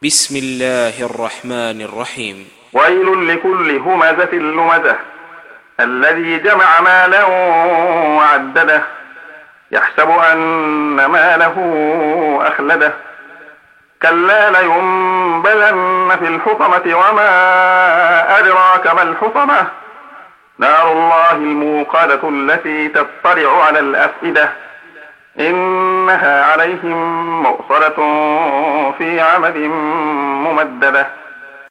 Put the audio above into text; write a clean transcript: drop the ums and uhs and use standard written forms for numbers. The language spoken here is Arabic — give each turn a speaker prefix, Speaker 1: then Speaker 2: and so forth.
Speaker 1: بسم الله الرحمن الرحيم.
Speaker 2: ويل لكل همزة لمزة الذي جمع مالا وعدده يحسب أن ماله أخلده كلا لينبذن في الحطمة وما أدراك ما الحطمة نار الله الموقدة التي تطلع على الأفئدة إنها عليهم مؤصدة في عمد ممددة.